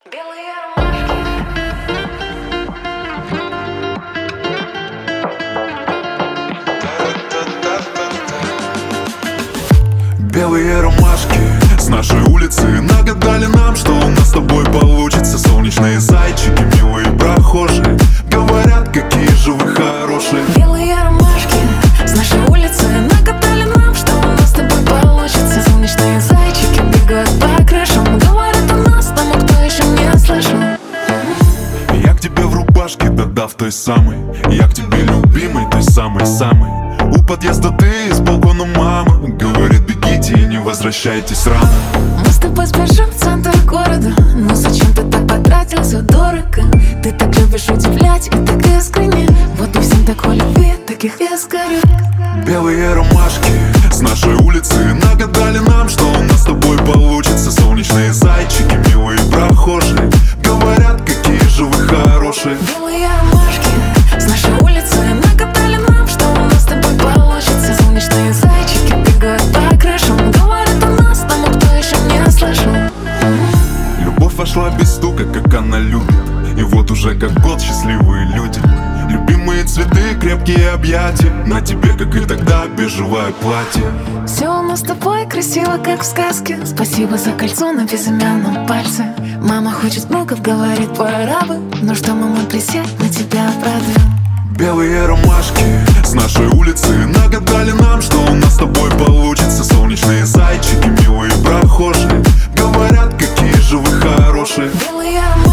Белые ромашки. Белые ромашки с нашей улицы нагадали нам, что у нас с тобой получится. Солнечные зайчики, милые прохожие, говорят, какие же вы хорошие. Белые ромашки с нашей улицы нагадали нам, что у нас с тобой получится. Солнечные зайчики бегают по крышам, говорят о нас тому, кто еще не слышал. Я к тебе в рубашке, да-да, в той самой. Я к тебе любимой, той самой-самой. У подъезда ты, с балкона мама говорит, бегите и не возвращайтесь рано. Мы с тобой спешим в центр города, но зачем ты так потратился дорого? Ты так любишь удивлять и так искренне. Вот и всем такой любви, таких я сгорю. Белые ромашки с нашей улицы нагадали нам, что у нас с тобой получится. Солнечные зайчики, милые прохожие, говорят, какие же вы хорошие. Белые ромашки с нашей улицы нагадали нам, что у нас с тобой получится. Солнечные зайчики бегают по крышам, говорят о нас тому, кто еще не слышал. Любовь вошла без стука, как она любит. И вот уже как год счастливые люди. Любимые цветы, крепкие объятия. На тебе, как и тогда, бежевое платье. Все у нас с тобой красиво, как в сказке. Спасибо за кольцо на безымянном пальце. Мама хочет внуков, говорит, пора бы. Ну что, мама, присядь, на тебя обрадуем. Белые ромашки с нашей улицы нагадали нам, что у нас с тобой получится. Солнечные зайчики, милые прохожие, говорят, какие же вы хорошие. Белые ромашки